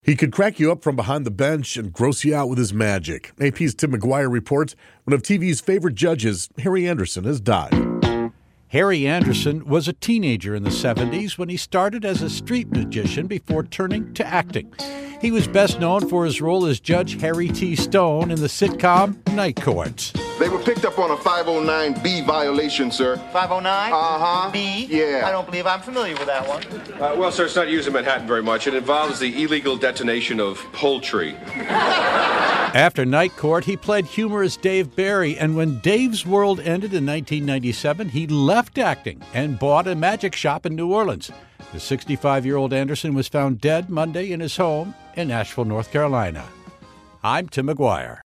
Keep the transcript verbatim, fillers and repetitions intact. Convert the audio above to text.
He could crack you up from behind the bench and gross you out with his magic. A P's Tim McGuire reports one of T V's favorite judges, Harry Anderson, has died. Harry Anderson was a teenager in the seventies when he started as a street magician before turning to acting. He was best known for his role as Judge Harry T. Stone in the sitcom Night Court. They were picked up on a five oh nine B violation, sir. five oh nine? Uh-huh. B? Yeah. I don't believe I'm familiar with that one. Uh, well, sir, it's not used in Manhattan very much. It involves the illegal detonation of poultry. After Night Court, he played humorist Dave Barry, and when Dave's World ended in nineteen ninety-seven, he left acting and bought a magic shop in New Orleans. The sixty-five-year-old Anderson was found dead Monday in his home in Asheville, North Carolina. I'm Tim McGuire.